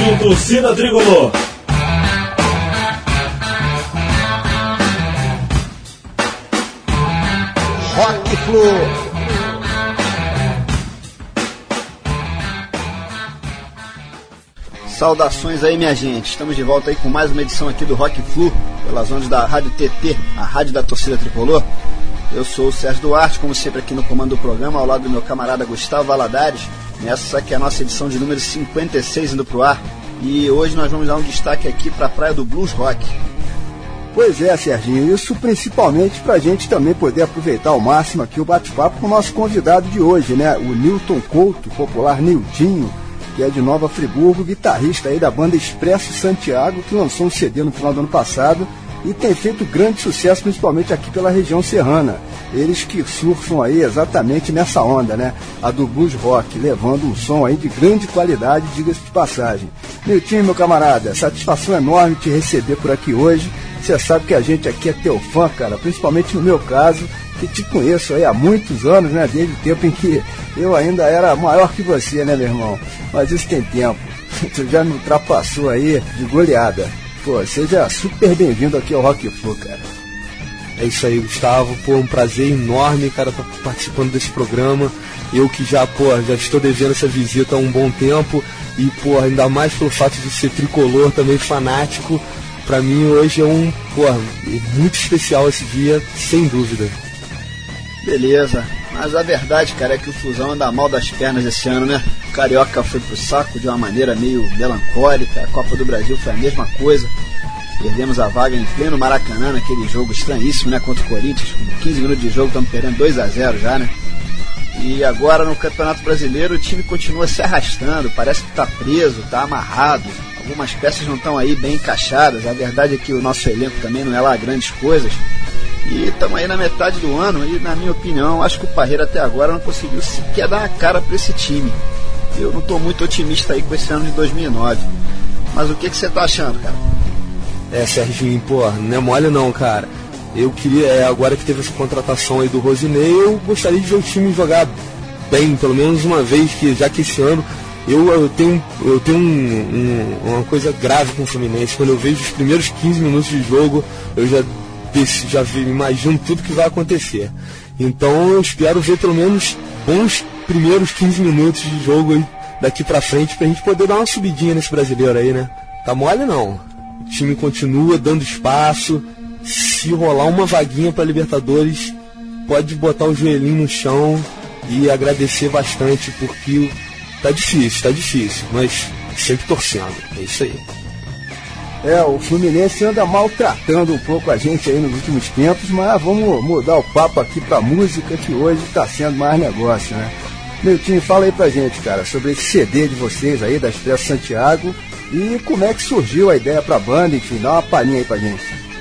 Rádio Torcida Tricolor. Rock Flu. Saudações aí, minha gente. Estamos de volta aí com mais uma edição aqui do Rock Flu, pelas ondas da Rádio TT, a rádio da Torcida Tricolor. Eu sou o Sérgio Duarte, como sempre aqui no comando do programa, ao lado do meu camarada Gustavo Valadares. Essa aqui é a nossa edição de número 56 indo pro ar. E hoje nós vamos dar um destaque aqui para a Praia do Blues Rock. Pois é, Serginho, isso principalmente para a gente também poder aproveitar ao máximo aqui o bate-papo com o nosso convidado de hoje, né? O Nilton Couto, popular Nildinho, que é de Nova Friburgo, guitarrista aí da banda Expresso Santiago, que lançou um CD no final do ano passado e tem feito grande sucesso, principalmente aqui pela região serrana. Eles que surfam aí exatamente nessa onda, né? A do blues rock, levando um som aí de grande qualidade, diga-se de passagem. Niltinho, meu camarada, satisfação enorme te receber por aqui hoje. Você sabe que a gente aqui é teu fã, cara, principalmente no meu caso, que te conheço aí há muitos anos, né? Desde o tempo em que eu ainda era maior que você, né, meu irmão? Mas isso tem tempo. Tu já me ultrapassou aí de goleada. Pô, seja super bem-vindo aqui ao Rock Flu, cara. É isso aí, Gustavo. Pô, um prazer enorme, cara, estar participando desse programa. Eu que já estou devendo essa visita há um bom tempo. E, pô, ainda mais pelo fato de ser tricolor, também fanático. Pra mim hoje é muito especial esse dia, sem dúvida. Beleza, mas a verdade, cara, é que o Flusão anda mal das pernas esse ano, né? O Carioca foi pro saco de uma maneira meio melancólica, a Copa do Brasil foi a mesma coisa. Perdemos a vaga em pleno Maracanã, naquele jogo estranhíssimo, né? Contra o Corinthians, com 15 minutos de jogo, estamos perdendo 2-0 já, né? E agora no Campeonato Brasileiro o time continua se arrastando, parece que tá preso, tá amarrado. Algumas peças não estão aí bem encaixadas. A verdade é que o nosso elenco também não é lá grandes coisas. E estamos aí na metade do ano e, na minha opinião, acho que o Parreira até agora não conseguiu sequer dar uma cara para esse time. Eu não estou muito otimista aí com esse ano de 2009. Mas o que você está achando, cara? Serginho, não é mole não, cara. Eu queria, agora que teve essa contratação aí do Rosinei, eu gostaria de ver o time jogar bem, pelo menos uma vez, já que esse ano eu tenho uma coisa grave com o Fluminense. Quando eu vejo os primeiros 15 minutos de jogo, eu já imagino tudo que vai acontecer. Então eu espero ver pelo menos bons primeiros 15 minutos de jogo aí, daqui pra frente, pra gente poder dar uma subidinha nesse brasileiro aí, né? Tá mole não. O time continua dando espaço. Se rolar uma vaguinha pra Libertadores, pode botar o joelhinho no chão e agradecer bastante, porque tá difícil, mas sempre torcendo. É isso aí. O Fluminense anda maltratando um pouco a gente aí nos últimos tempos, mas vamos mudar o papo aqui pra música, que hoje tá sendo mais negócio, né? Meu time, fala aí pra gente, cara, sobre esse CD de vocês aí, da Expresso Santiago, e como é que surgiu a ideia pra banda, enfim, dá uma palhinha aí pra gente.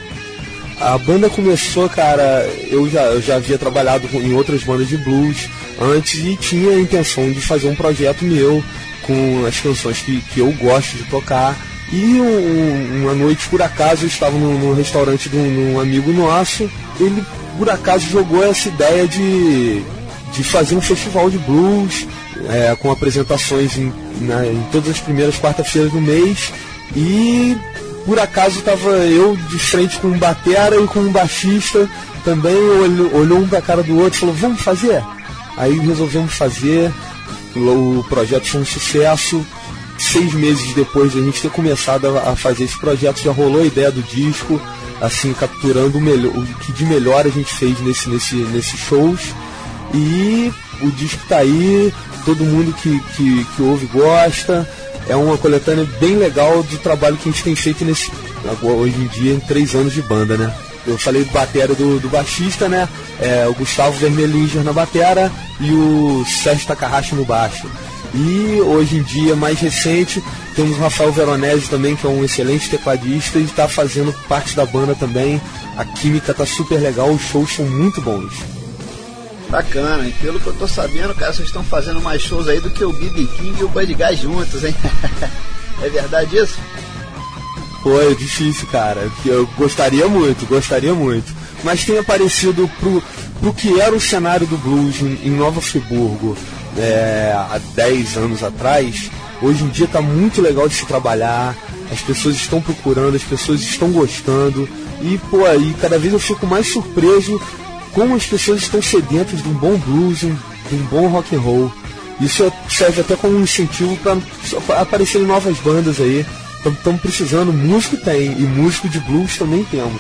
A banda começou, cara, eu já havia trabalhado em outras bandas de blues antes e tinha a intenção de fazer um projeto meu com as canções que eu gosto de tocar. E uma noite, por acaso, eu estava num restaurante de um amigo nosso. Ele, por acaso, jogou essa ideia de fazer um festival de blues, com apresentações em todas as primeiras quarta-feiras do mês. E, por acaso, estava eu de frente com um batera e com um baixista. Também olhou um pra cara do outro e falou, vamos fazer? Aí resolvemos fazer. O projeto foi um sucesso. 6 meses depois de a gente ter começado a fazer esse projeto, já rolou a ideia do disco, assim, capturando o que de melhor a gente fez nesses shows. E o disco tá aí, todo mundo que ouve gosta. É uma coletânea bem legal do trabalho que a gente tem feito hoje em dia, em 3 anos de banda, né? Eu falei do batera do baixista, né? O Gustavo Vermelinger na batera e o Sérgio Takahashi no baixo. E hoje em dia, mais recente, temos o Rafael Veronese também, que é um excelente tecladista e está fazendo parte da banda também. A química tá super legal, os shows são muito bons. Bacana, e pelo que eu tô sabendo, cara, vocês estão fazendo mais shows aí do que o B.B. King e o Buddy Guy juntos, hein? É verdade isso? Pô, é difícil, cara. Eu gostaria muito. Mas tem aparecido pro que era o cenário do blues em Nova Friburgo há 10 anos atrás, Hoje em dia tá muito legal de se trabalhar, as pessoas estão procurando, as pessoas estão gostando, e pô, aí cada vez eu fico mais surpreso como as pessoas estão sedentas de um bom blues, de um bom rock and roll. Isso serve até como um incentivo para aparecerem novas bandas aí. Estamos precisando, músico tem, e músico de blues também temos.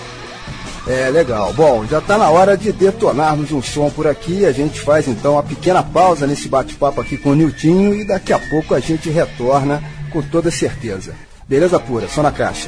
É, legal. Bom, já está na hora de detonarmos um som por aqui. A gente faz então uma pequena pausa nesse bate-papo aqui com o Niltinho e daqui a pouco a gente retorna com toda certeza. Beleza pura, só na caixa.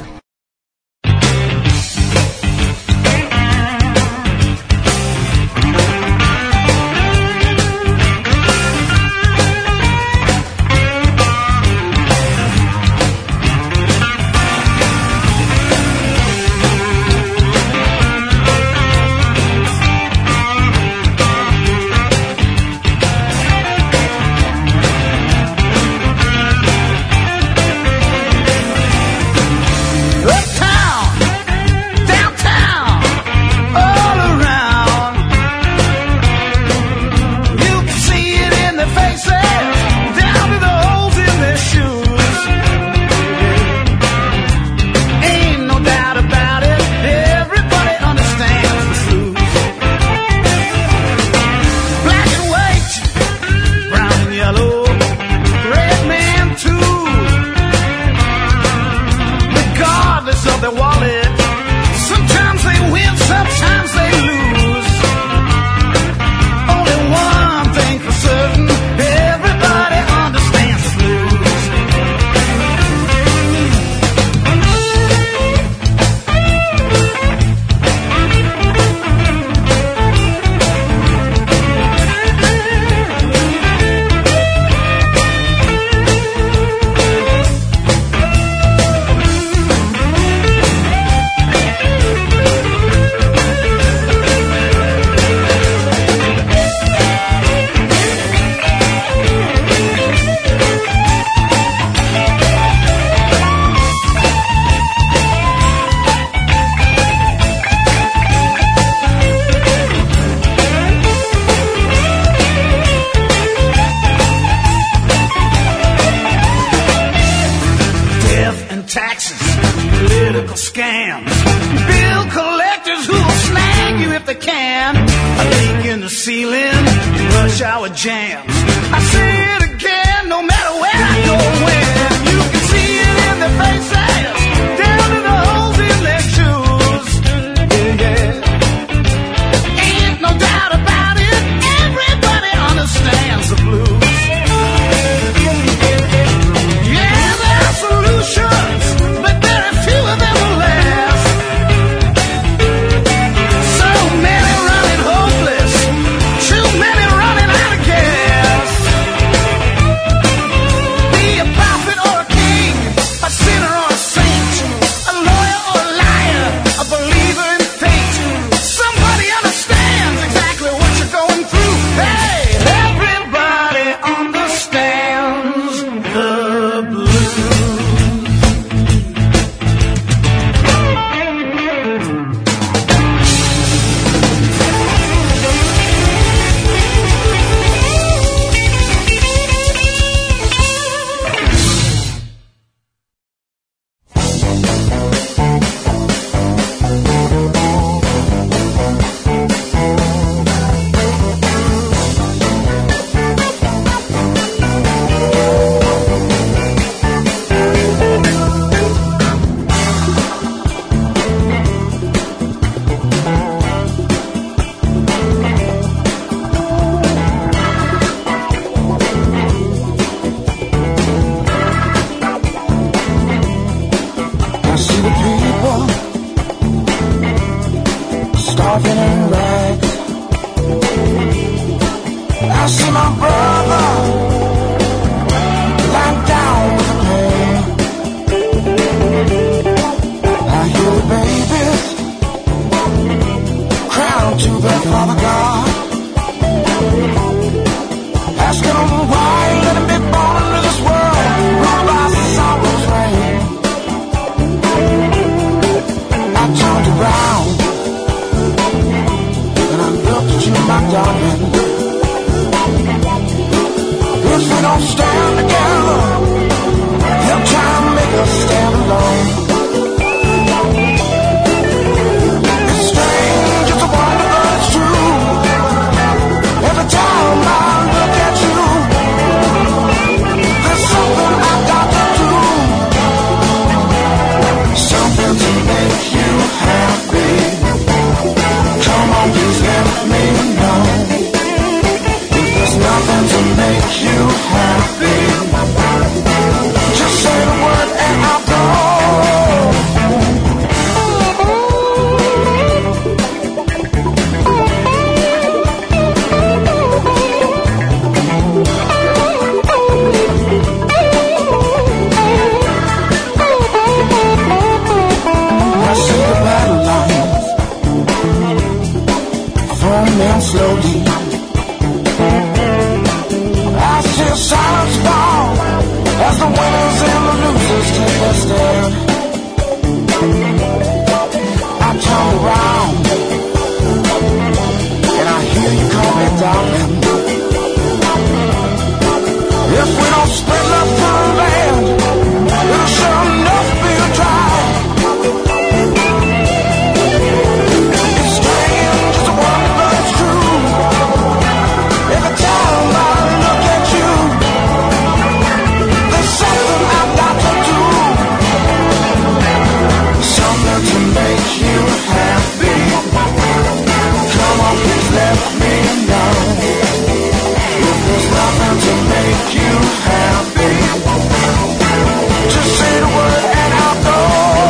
darling. if we don't stand together, they'll try to make us stand alone. It's strange, it's a wonder, but it's true. Every time I look at you, there's something I've got to do. Something to make you happy. Come on, please let me know. If there's nothing to make you happy, just say the word and I'll go. I see the battle lines forming slowly. I see silence fall as the winners and the losers take their stand. I turn around and I hear you call me darling. If we don't split love to the land, it'll sure enough be a drive. It's strange, it's a wonder, but it's true. Every time I look at you, there's something I've got to do. Something to make you happy. Come on, please let me know. If there's nothing to make you happy, just say the word and I'll go.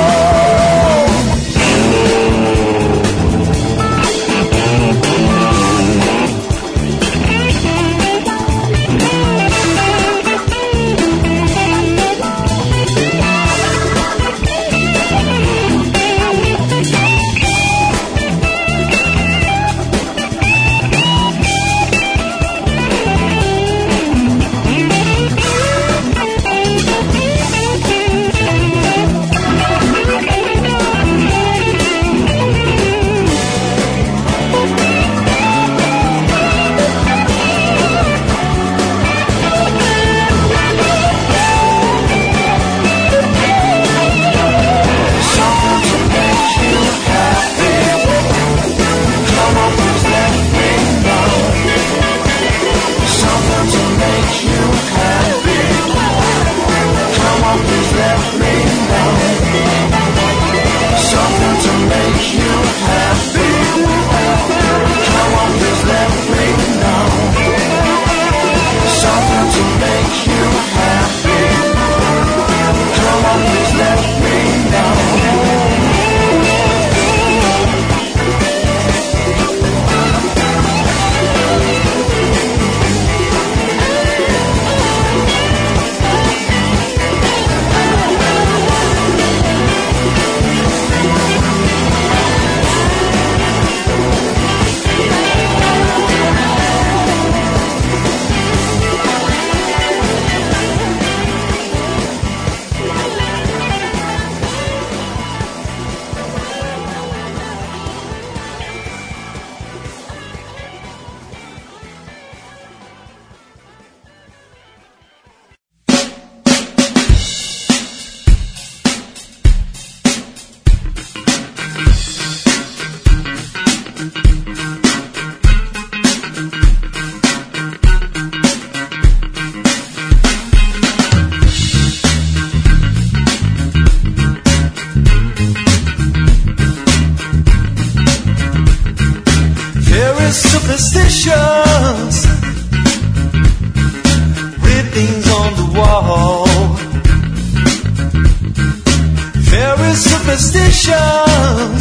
Superstitions, writings on the wall. Very superstitions,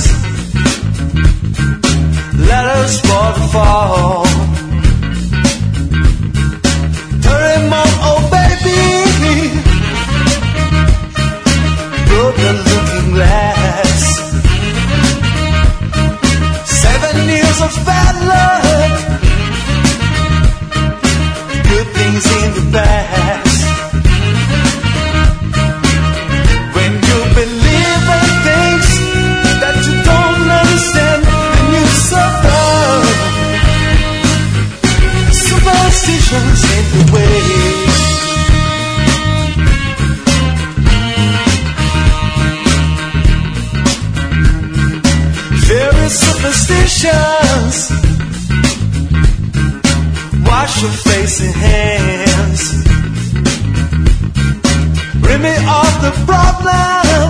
letters for the fall. Doraemon, oh baby, broken looking glass. 7 years of bad luck, good things in the past. When you believe in things that you don't understand, then you suffer. Superstitions ain't the way. wash your face and hands. Rid me of the problem.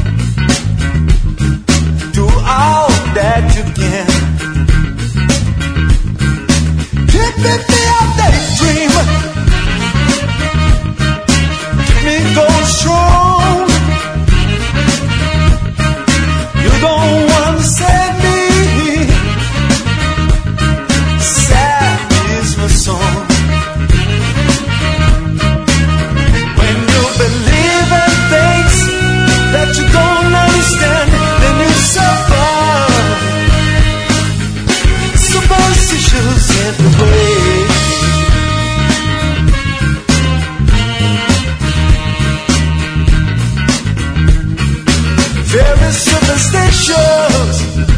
Do all that you can. Keep me a daydream. Keep me going strong. You don't want to save me. Sad is my song. When you believe in things that you don't understand, then you suffer. Superstitions in the way. Very superstitious.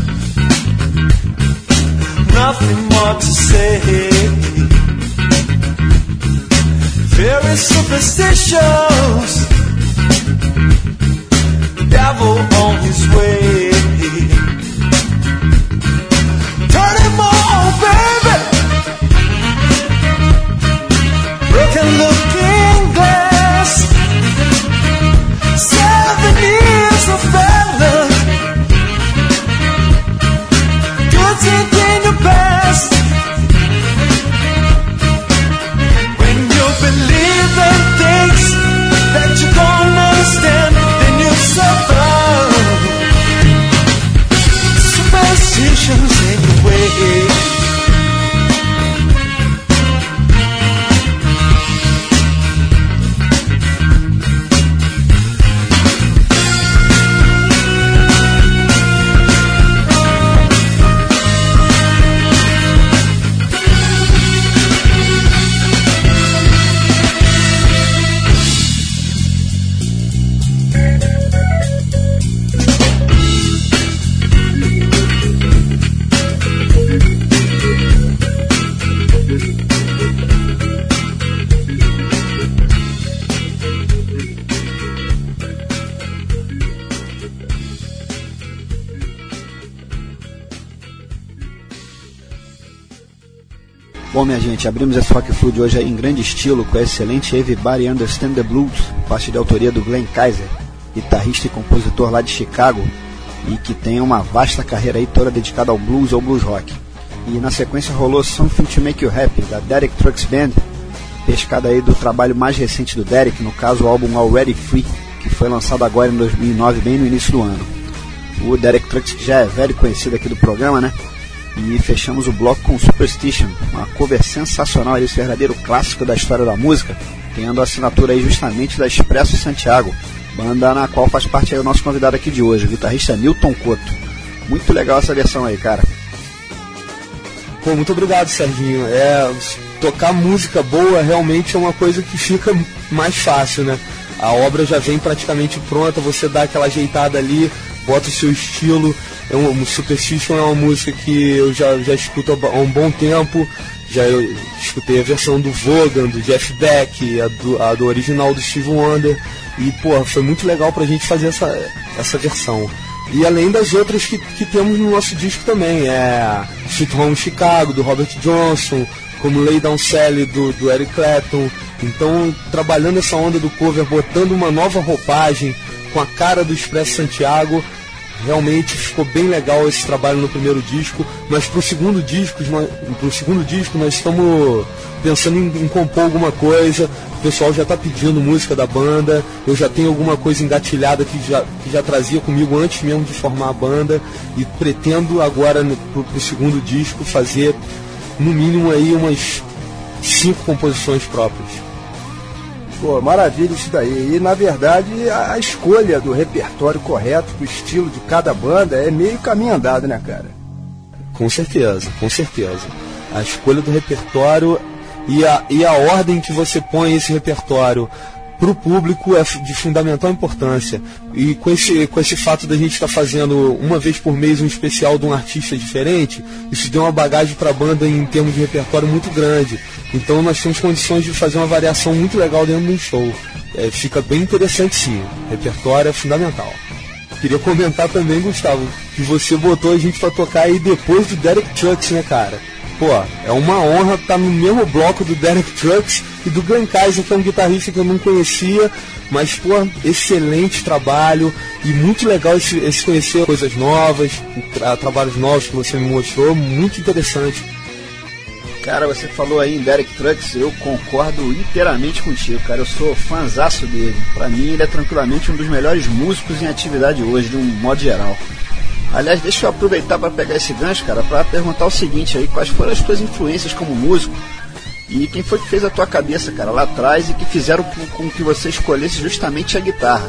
Nothing more to say. Very superstitious. The devil on his way. Turn him on, baby. Broken looking glass. 7 years of bad luck. Good thing in the past. When you believe in things that you don't understand, then you suffer. Superstitions in the way. Bom, minha gente, abrimos esse Rock Flu de hoje em grande estilo com a excelente Everybody Understand the Blues, parte de autoria do Glenn Kaiser, guitarrista e compositor lá de Chicago, e que tem uma vasta carreira aí toda dedicada ao blues ou blues rock. E na sequência rolou Something to Make You Happy, da Derek Trucks Band, pescada aí do trabalho mais recente do Derek, no caso o álbum Already Free, que foi lançado agora em 2009, bem no início do ano. O Derek Trucks, que já é velho conhecido aqui do programa, né? E fechamos o bloco com Superstition, uma cover sensacional, esse verdadeiro clássico da história da música, tendo a assinatura aí justamente da Expresso Santiago, banda na qual faz parte aí o nosso convidado aqui de hoje, o guitarrista Newton Couto. Muito legal essa versão aí, cara. Pô, muito obrigado, Serginho. Tocar música boa realmente é uma coisa que fica mais fácil, né? A obra já vem praticamente pronta, você dá aquela ajeitada ali, bota o seu estilo. Superstition é uma música que eu já escuto há um bom tempo. Eu escutei a versão do Vaughan, do Jeff Beck, a do original do Steve Wonder. E, porra, foi muito legal pra gente fazer essa versão. E além das outras que temos no nosso disco também, Sweet Home Chicago, do Robert Johnson, como Lay Down Sally, do Eric Clapton. Então, trabalhando essa onda do cover, botando uma nova roupagem com a cara do Expresso Santiago, realmente ficou bem legal esse trabalho no primeiro disco. Mas pro segundo disco nós estamos pensando em compor alguma coisa. O pessoal já está pedindo música da banda, eu já tenho alguma coisa engatilhada que já trazia comigo antes mesmo de formar a banda, e pretendo agora pro segundo disco fazer no mínimo aí umas 5 composições próprias. Pô, maravilha isso daí. E na verdade a escolha do repertório correto pro estilo de cada banda é meio caminho andado, né, cara? Com certeza. A escolha do repertório e a ordem que você põe esse repertório pro público é de fundamental importância. E com esse fato da gente estar fazendo uma vez por mês um especial de um artista diferente, isso deu uma bagagem para a banda em termos de repertório muito grande. Então nós temos condições de fazer uma variação muito legal dentro de um show. Fica bem interessante, sim. Repertório é fundamental. Queria comentar também, Gustavo, que você botou a gente para tocar aí depois do Derek Trucks, né, cara? pô, é uma honra estar no mesmo bloco do Derek Trucks e do Glenn Kaiser, que é um guitarrista que eu não conhecia, mas, pô, excelente trabalho e muito legal esse conhecer coisas novas, trabalhos novos que você me mostrou, muito interessante. Cara, você falou aí em Derek Trucks, eu concordo inteiramente contigo, cara, eu sou fãzaço dele. Pra mim ele é tranquilamente um dos melhores músicos em atividade hoje, de um modo geral. Aliás, deixa eu aproveitar para pegar esse gancho, cara, para perguntar o seguinte aí, quais foram as tuas influências como músico e quem foi que fez a tua cabeça, cara, lá atrás e que fizeram com que você escolhesse justamente a guitarra?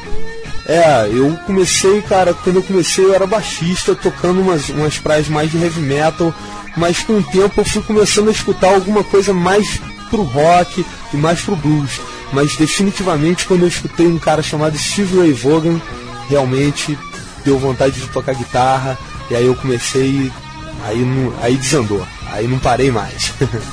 Eu comecei, cara, quando eu comecei eu era baixista, tocando umas praias mais de heavy metal, mas com o tempo eu fui começando a escutar alguma coisa mais pro rock e mais pro blues, mas definitivamente quando eu escutei um cara chamado Steve Ray Vaughan, realmente deu vontade de tocar guitarra, e aí eu comecei, aí desandou, aí não parei mais.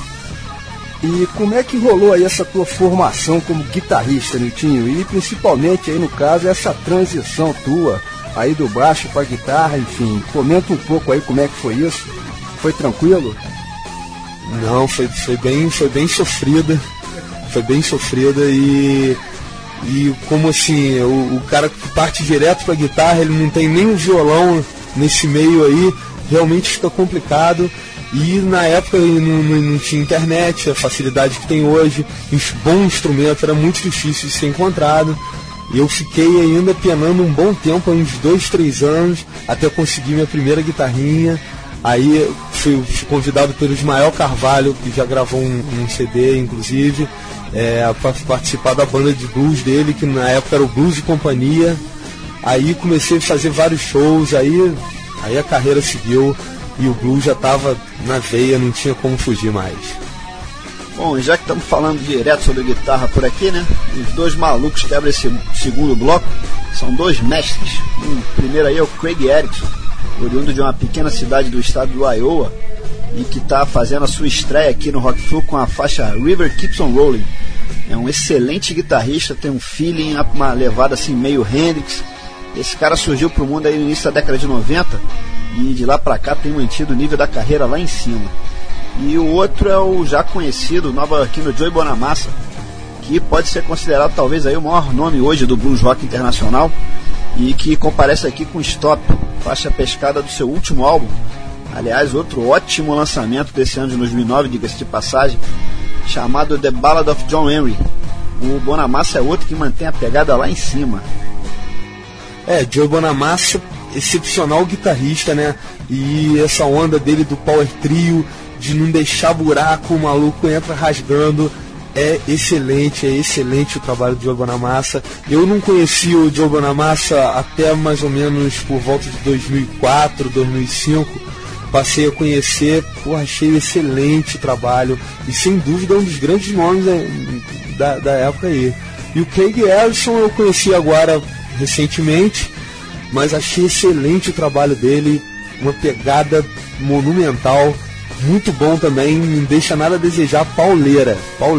E como é que rolou aí essa tua formação como guitarrista, Niltinho? E principalmente aí no caso essa transição tua aí do baixo para guitarra, enfim, comenta um pouco aí como é que foi isso. Foi tranquilo? Não, foi bem sofrida. Foi bem sofrida e como assim, o cara que parte direto pra guitarra, ele não tem nem um violão nesse meio aí, realmente fica complicado. E na época não tinha internet, a facilidade que tem hoje, bom instrumento era muito difícil de ser encontrado. E eu fiquei ainda penando um bom tempo, uns 2-3 anos, até conseguir minha primeira guitarrinha. Aí fui convidado pelo Ismael Carvalho, que já gravou um CD, inclusive, para participar da banda de blues dele, que na época era o Blues e Companhia. Aí comecei a fazer vários shows, aí a carreira seguiu e o blues já estava na veia, não tinha como fugir mais. Bom, já que estamos falando direto sobre guitarra por aqui, né? Os dois malucos que abrem esse segundo bloco são dois mestres. O primeiro aí é o Craig Erikson, oriundo de uma pequena cidade do estado do Iowa e que está fazendo a sua estreia aqui no Rock Flu com a faixa River Keeps on Rolling. É um excelente guitarrista, tem um feeling, uma levada assim meio Hendrix. Esse cara surgiu pro mundo aí no início da década de 90 e de lá pra cá tem mantido o nível da carreira lá em cima. E o outro é o já conhecido nova-iorquino Joey Bonamassa, que pode ser considerado talvez aí o maior nome hoje do blues rock internacional e que comparece aqui com Stop, faixa pescada do seu último álbum. Aliás, outro ótimo lançamento desse ano de 2009, diga-se de passagem, chamado The Ballad of John Henry. O Bonamassa é outro que mantém a pegada lá em cima. Joey Bonamassa, excepcional guitarrista, né? E essa onda dele do power trio, de não deixar buraco, o maluco entra rasgando. É excelente o trabalho do Joey Bonamassa. Eu não conheci o Joey Bonamassa até mais ou menos por volta de 2004, 2005. Passei a conhecer, achei excelente o trabalho. E sem dúvida é um dos grandes nomes da época aí. E o Craig Erikson eu conheci agora recentemente, mas achei excelente o trabalho dele. Uma pegada monumental. Muito bom também, não deixa nada a desejar, pauleira.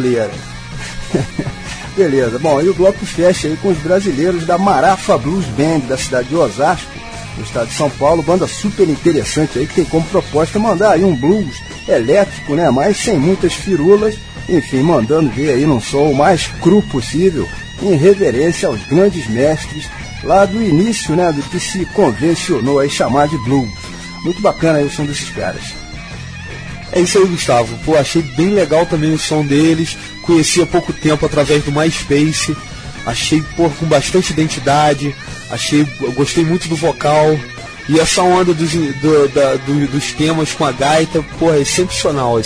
Beleza, bom, e o bloco fecha aí com os brasileiros da Marafa Blues Band, da cidade de Osasco, no estado de São Paulo, banda super interessante aí, que tem como proposta mandar aí um blues elétrico, né, mas sem muitas firulas, enfim, mandando ver aí num som o mais cru possível, em reverência aos grandes mestres lá do início, né, do que se convencionou aí chamar de blues. Muito bacana aí o som desses caras. É isso aí, Gustavo. Achei bem legal também o som deles. Conheci há pouco tempo através do MySpace. Achei, com bastante identidade. Gostei muito do vocal. E essa onda dos temas com a gaita, é excepcional.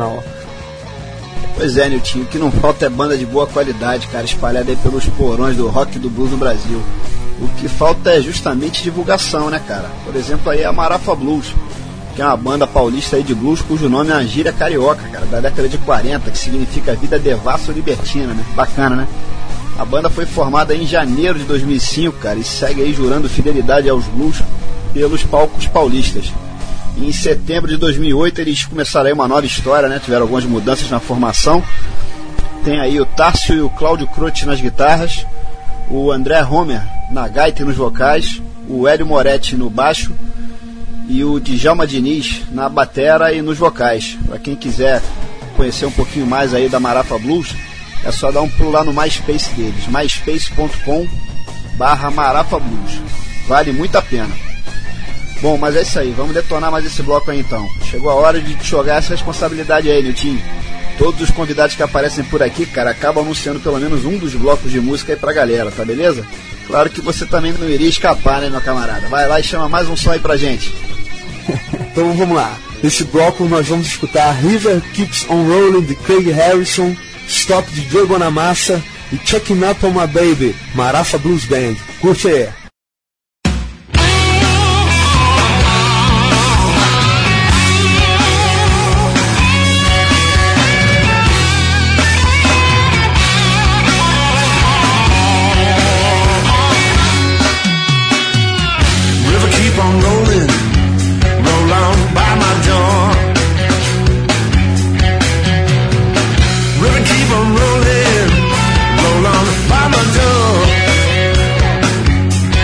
Pois é, Niltinho, o que não falta é banda de boa qualidade, cara, espalhada aí pelos porões do rock e do blues no Brasil. O que falta é justamente divulgação, né, cara? Por exemplo, aí a Marafa Blues, que é uma banda paulista aí de blues cujo nome é uma gíria carioca, cara, da década de 40, que significa vida devassa ou libertina, né? Bacana, né? A banda foi formada em janeiro de 2005, cara, e segue aí jurando fidelidade aos blues pelos palcos paulistas. E em setembro de 2008 eles começaram aí uma nova história, né? Tiveram algumas mudanças na formação. Tem aí o Tárcio e o Cláudio Croce nas guitarras, o André Homer na gaita e nos vocais, o Hélio Moretti no baixo, e o Djalma Diniz na batera e nos vocais. Para quem quiser conhecer um pouquinho mais aí da Marafa Blues, é só dar um pulo lá no MySpace deles, myspace.com/Marafa Blues. Vale muito a pena. Bom, mas é isso aí, vamos detonar mais esse bloco aí então. Chegou a hora de te jogar essa responsabilidade aí, Niltinho. Todos os convidados que aparecem por aqui, cara, acabam anunciando pelo menos um dos blocos de música aí pra galera, tá beleza? Claro que você também não iria escapar, né, meu camarada? Vai lá e chama mais um som aí pra gente. Então vamos lá. Nesse bloco nós vamos escutar River Keeps On Rolling de Craig Harrison, Stop de Joe Bonamassa e Checking Up On My Baby, Marafa Blues Band. Curte aí. Rolling, roll on by my door.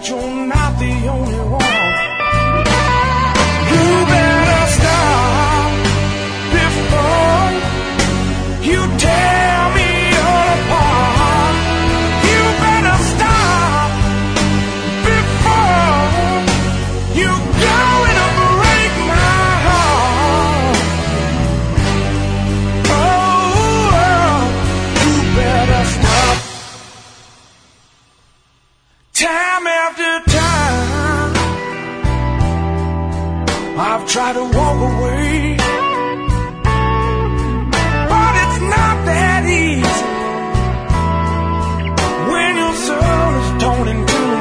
that you're not the only one. You better stop before you tear me all apart. You better stop before you're going to break my heart. Oh, you better stop. Time after time, I've tried to walk away, but it's not that easy when your soul is torn in two.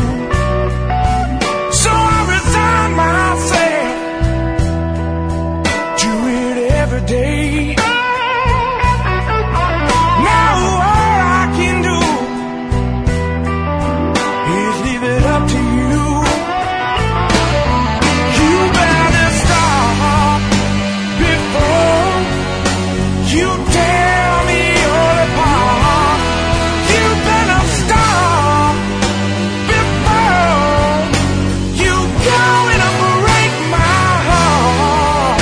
So I resign myself to it every day. Now all I can do is leave it up to you. You better stop before you tear me all apart. You better stop before you're going to break my heart.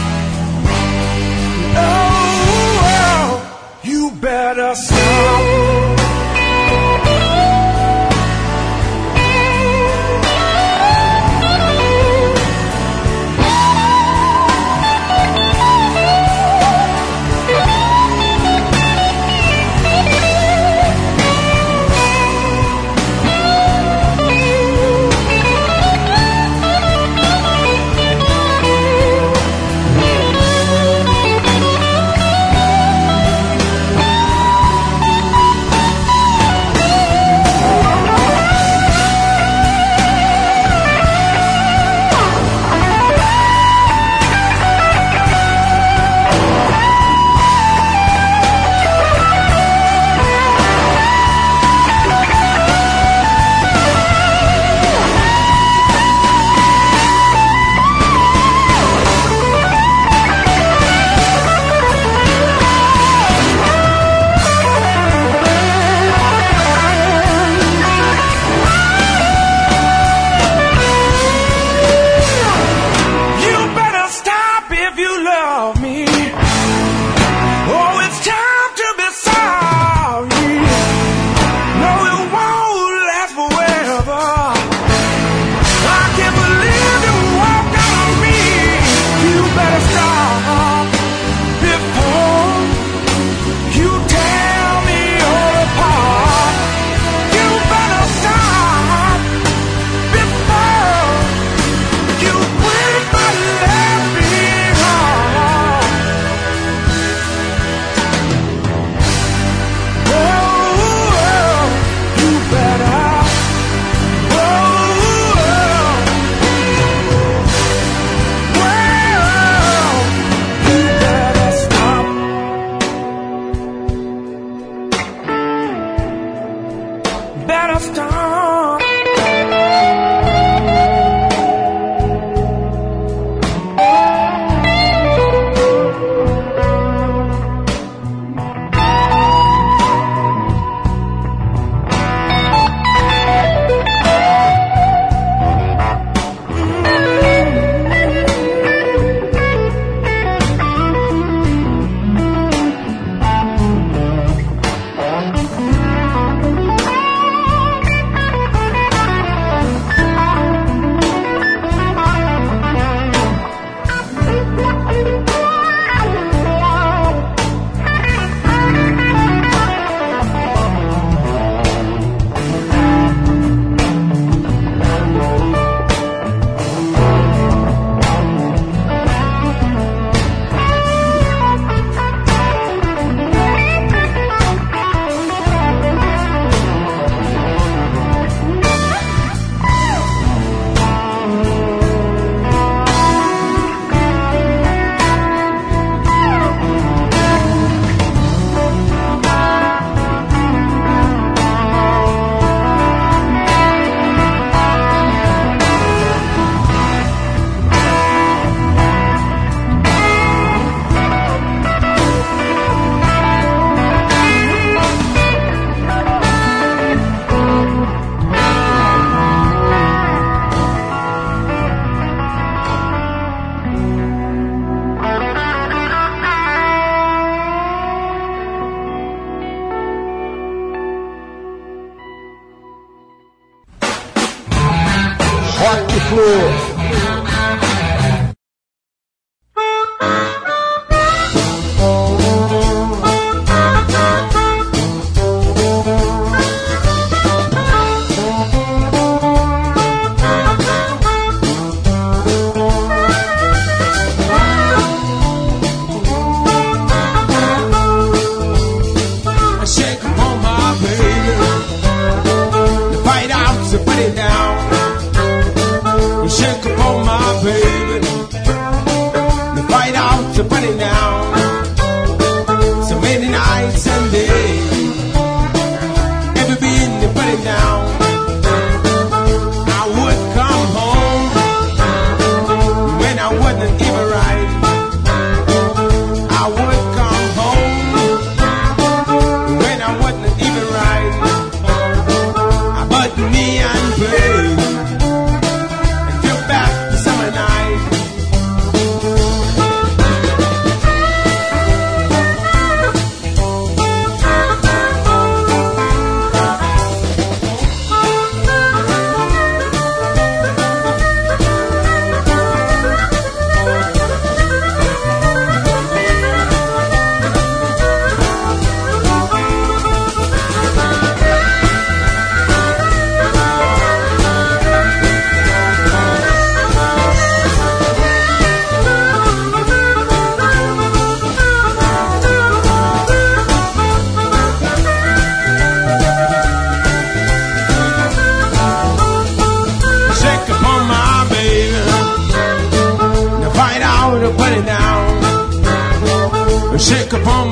Oh, you better stop.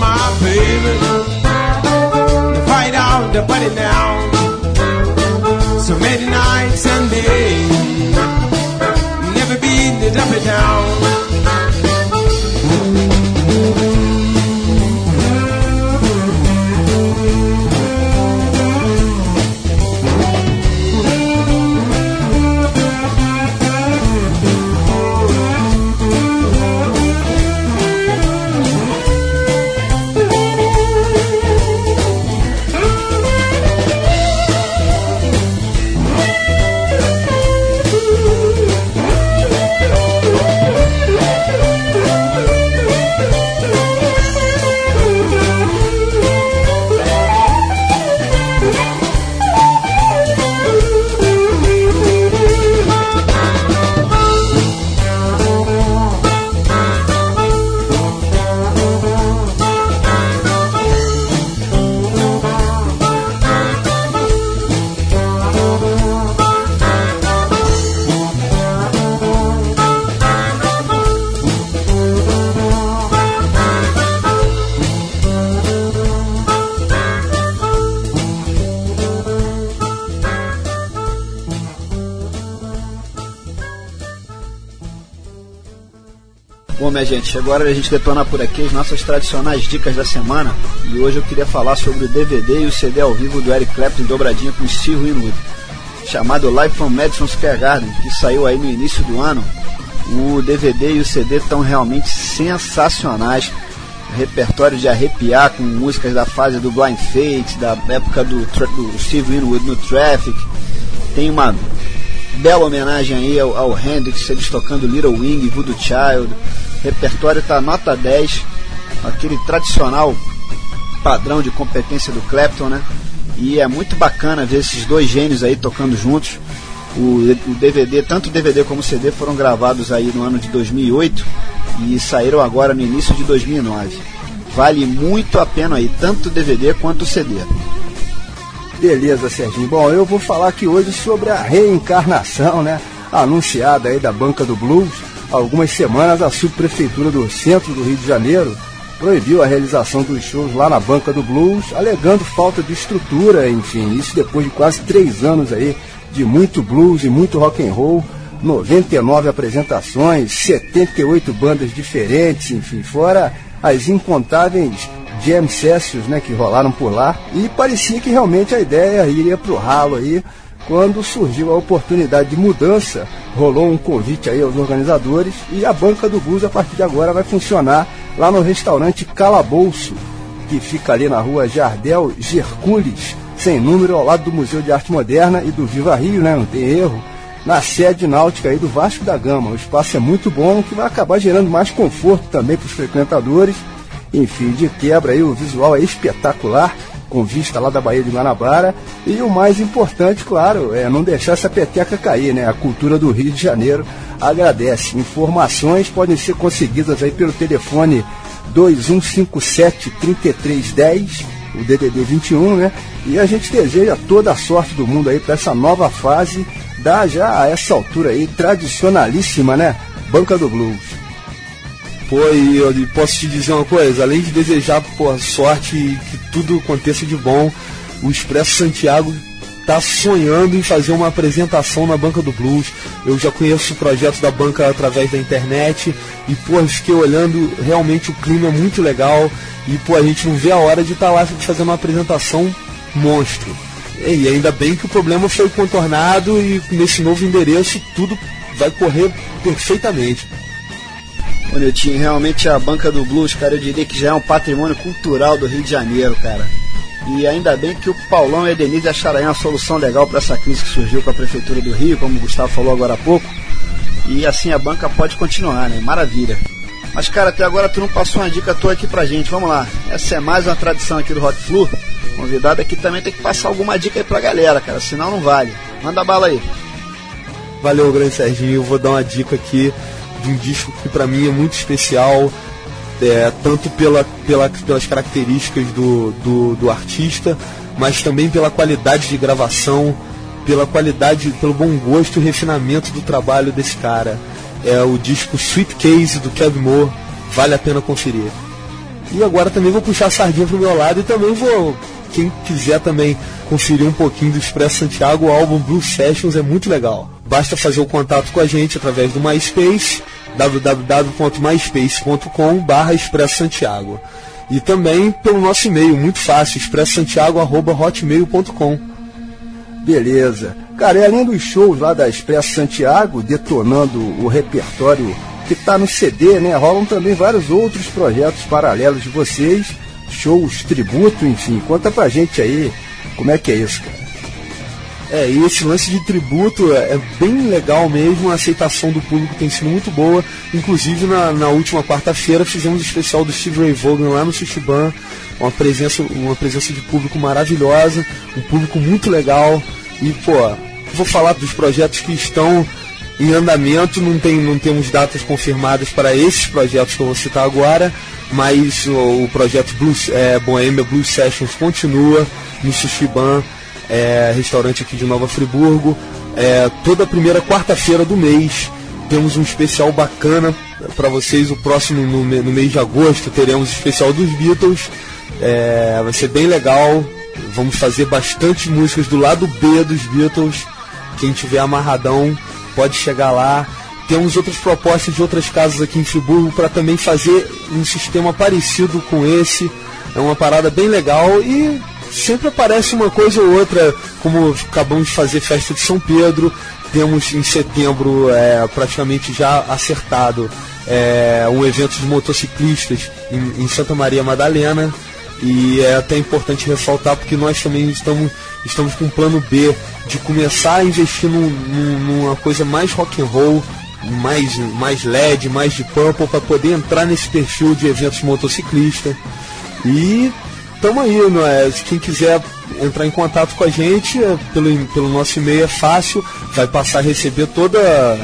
my baby. Fight out the body now. So many nights and days, never beat the dump it down. Bom, minha gente, chegou a hora de a gente detonar por aqui as nossas tradicionais dicas da semana. E hoje eu queria falar sobre o DVD e o CD ao vivo do Eric Clapton em dobradinha com Steve Winwood, chamado Live from Madison Square Garden, que saiu aí no início do ano. O DVD e o CD estão realmente sensacionais. Repertório de arrepiar, com músicas da fase do Blind Faith, da época do Steve Winwood no Traffic. Tem uma bela homenagem aí ao Hendrix, eles tocando Little Wing, Voodoo Child. O repertório está nota 10, aquele tradicional padrão de competência do Clapton, né? E é muito bacana ver esses dois gênios aí tocando juntos. O DVD, tanto o DVD como o CD foram gravados aí no ano de 2008 e saíram agora no início de 2009. Vale muito a pena aí, tanto o DVD quanto o CD. Beleza, Serginho. Bom, eu vou falar aqui hoje sobre a reencarnação, né? Anunciada aí da Banca do Blues. Há algumas semanas a subprefeitura do centro do Rio de Janeiro proibiu a realização dos shows lá na Banca do Blues, alegando falta de estrutura, enfim, isso depois de quase 3 anos aí de muito blues e muito rock and roll, 99 apresentações, 78 bandas diferentes, enfim, fora as incontáveis jam sessions, né, que rolaram por lá, e parecia que realmente a ideia iria pro ralo aí. Quando surgiu a oportunidade de mudança, rolou um convite aí aos organizadores e a Banca do Blues a partir de agora vai funcionar lá no restaurante Calabouço, que fica ali na rua Jardel Gercules, sem número, ao lado do Museu de Arte Moderna e do Viva Rio, né, não tem erro, na sede náutica aí do Vasco da Gama. O espaço é muito bom, que vai acabar gerando mais conforto também para os frequentadores. Enfim, de quebra aí o visual é espetacular, com vista lá da Baía de Guanabara, e o mais importante, claro, é não deixar essa peteca cair, né? A cultura do Rio de Janeiro agradece. Informações podem ser conseguidas aí pelo telefone 2157-3310, o DDD 21, né? E a gente deseja toda a sorte do mundo aí para essa nova fase da, já a essa altura aí, tradicionalíssima, né? Banca do Blues. Pô, e eu posso te dizer uma coisa, além de desejar sorte e que tudo aconteça de bom, o Expresso Santiago está sonhando em fazer uma apresentação na Banca do Blues. Eu já conheço o projeto da banca através da internet e, pô, fiquei olhando, realmente o clima é muito legal e, pô, a gente não vê a hora de estar lá fazendo uma apresentação monstro. E ainda bem que o problema foi contornado e nesse novo endereço tudo vai correr perfeitamente. Ô Niltinho, realmente a Banca do Blues, cara, eu diria que já é um patrimônio cultural do Rio de Janeiro, cara. E ainda bem que o Paulão e a Denise acharam aí uma solução legal para essa crise que surgiu com a Prefeitura do Rio, como o Gustavo falou agora há pouco. E assim a banca pode continuar, né? Maravilha. Mas, cara, até agora tu não passou uma dica tua aqui pra gente. Vamos lá. Essa é mais uma tradição aqui do Rock Flu. O convidado aqui também tem que passar alguma dica aí pra galera, cara. Senão não vale. Manda bala aí. Valeu, grande Serginho. Eu vou dar uma dica aqui de um disco que pra mim é muito especial, tanto pelas características do artista, mas também pela qualidade de gravação, pelo bom gosto e refinamento do trabalho desse cara. É o disco Sweet Case do Kevin Moore, vale a pena conferir. E agora também vou puxar a sardinha pro meu lado e também vou, quem quiser também conferir um pouquinho do Expresso Santiago, o álbum Blues Sessions é muito legal. Basta fazer o contato com a gente através do MySpace, www.myspace.com/Expresso Santiago. E também pelo nosso e-mail, muito fácil, expressosantiago@hotmail.com. Beleza. Cara, e além dos shows lá da Expresso Santiago, detonando o repertório que tá no CD, né? Rolam também vários outros projetos paralelos de vocês, shows, tributo, enfim. Conta pra gente aí como é que é isso, cara. E esse lance de tributo é bem legal mesmo, a aceitação do público tem sido muito boa. Inclusive na última quarta-feira fizemos o especial do Steve Ray Vaughan lá no Sushi Ban, uma presença de público maravilhosa, um público muito legal. E vou falar dos projetos que estão em andamento, não temos datas confirmadas para esses projetos que eu vou citar agora, mas o projeto Bohemia Blues Sessions continua no Sushi Ban, restaurante aqui de Nova Friburgo. Toda primeira quarta-feira do mês temos um especial bacana para vocês. O próximo, no mês de agosto, teremos o especial dos Beatles. Vai ser bem legal. Vamos fazer bastante músicas do lado B dos Beatles. Quem tiver amarradão pode chegar lá. Temos outras propostas de outras casas aqui em Friburgo para também fazer um sistema parecido com esse. É uma parada bem legal e sempre aparece uma coisa ou outra, como acabamos de fazer festa de São Pedro. Temos em setembro praticamente já acertado um evento de motociclistas em Santa Maria Madalena. E é até importante ressaltar porque nós também estamos com um plano B de começar a investir numa coisa mais rock and roll, mais LED, mais de Purple, para poder entrar nesse perfil de eventos motociclista. E tamo aí, quem quiser entrar em contato com a gente pelo nosso e-mail é fácil, vai passar a receber toda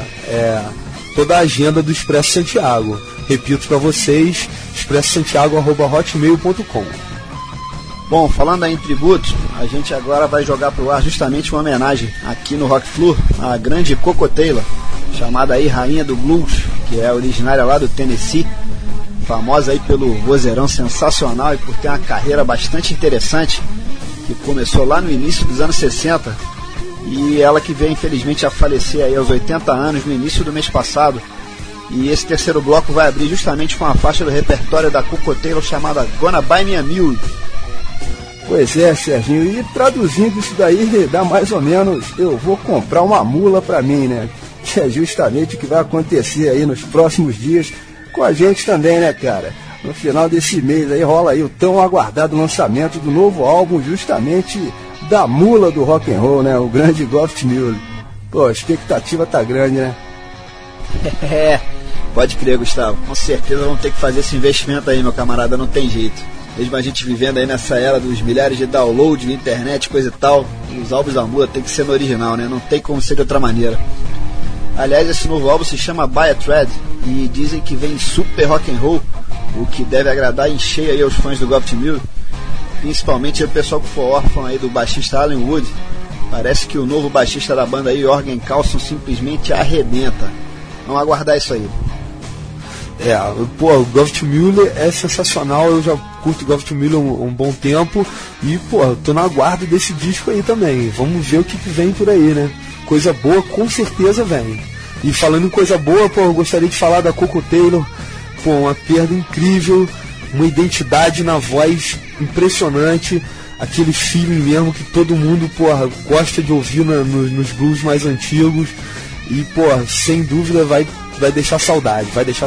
a agenda do Expresso Santiago. Repito para vocês, expressosantiago@hotmail.com. Bom, falando aí em tributo, a gente agora vai jogar pro ar justamente uma homenagem aqui no Rock Flu à grande Coco Taylor, chamada aí Rainha do Blues, que é originária lá do Tennessee, famosa aí pelo vozeirão sensacional e por ter uma carreira bastante interessante, que começou lá no início dos anos 60, e ela que veio infelizmente a falecer aí aos 80 anos no início do mês passado. E esse terceiro bloco vai abrir justamente com a faixa do repertório da Coco Taylor chamada Gonna Buy Me a Mule. Pois é, Serginho, e traduzindo isso daí, dá mais ou menos, eu vou comprar uma mula pra mim, né? Que é justamente o que vai acontecer aí nos próximos dias com a gente também, né, cara? No final desse mês aí rola aí o tão aguardado lançamento do novo álbum justamente da mula do rock and roll, né? O grande Goft Mule. Pô, a expectativa tá grande, né? Pode crer, Gustavo. Com certeza vamos ter que fazer esse investimento aí, meu camarada, não tem jeito. Mesmo a gente vivendo aí nessa era dos milhares de downloads de internet, coisa e tal, os álbuns da mula tem que ser no original, né? Não tem como ser de outra maneira. Aliás, esse novo álbum se chama Buy a Thread e dizem que vem super rock and roll, o que deve agradar em cheio aí aos fãs do Goft Mule, principalmente o pessoal que for órfão aí do baixista Alan Wood. Parece que o novo baixista da banda aí, Jorgen Carlson, simplesmente arrebenta. Vamos aguardar isso aí. O Goft Mule é sensacional, eu já curto Goft Mule um bom tempo e, tô na guarda desse disco aí também. Vamos ver o que vem por aí, né? Coisa boa, com certeza vem. E falando em coisa boa, eu gostaria de falar da Coco Taylor, uma perda incrível, uma identidade na voz impressionante, aquele feeling mesmo que todo mundo, gosta de ouvir nos blues mais antigos e, sem dúvida vai deixar saudade.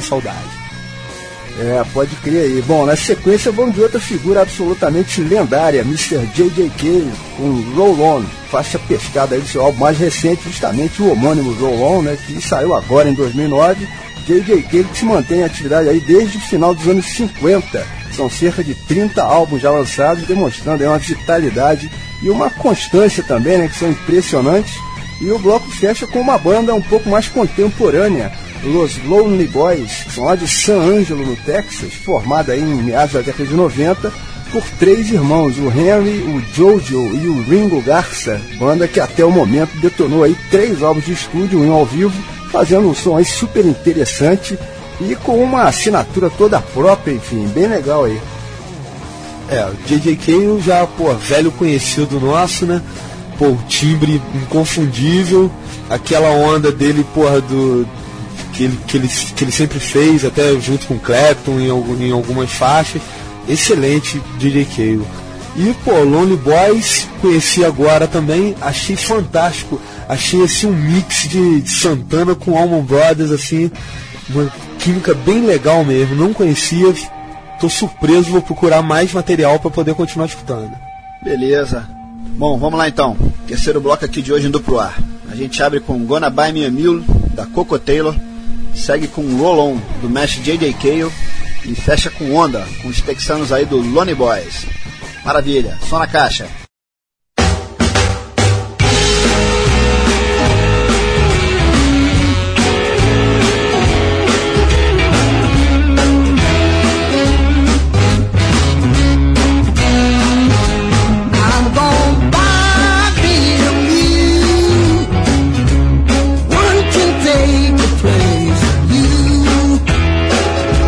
Pode crer aí. Bom, na sequência vamos de outra figura absolutamente lendária, Mr. J.J. Cale, com Roll On, faixa pescada aí do seu álbum mais recente, justamente o homônimo Roll On, né, que saiu agora em 2009. J.J. Cale que se mantém em atividade aí desde o final dos anos 50. São cerca de 30 álbuns já lançados, demonstrando aí uma vitalidade e uma constância também, né, que são impressionantes. E o bloco fecha com uma banda um pouco mais contemporânea, Los Lonely Boys, que são lá de San Angelo, no Texas, formada aí em meados da década de 90 por 3 irmãos, o Henry, o Jojo e o Ringo Garza, banda que até o momento detonou aí 3 álbuns de estúdio, um ao vivo, fazendo um som aí super interessante e com uma assinatura toda própria, enfim, bem legal aí. O J.J. Cale já, velho conhecido nosso, né? O timbre inconfundível, aquela onda dele, que ele sempre fez, até junto com Clapton em algumas faixas. Excelente J.J. Cale. E, Lonely Boys, conheci agora também, achei fantástico. Achei, assim, um mix de Santana com Allman Brothers, assim, uma química bem legal mesmo. Não conhecia, tô surpreso, vou procurar mais material para poder continuar escutando. Beleza. Bom, vamos lá então. Terceiro bloco aqui de hoje em Duplo A. A gente abre com Gonna Buy Me a Mule, da Coco Taylor, segue com Roll On, do mestre J.J. Cale, e fecha com Onda, com os texanos aí do Lonely Boys. Maravilha, só na caixa.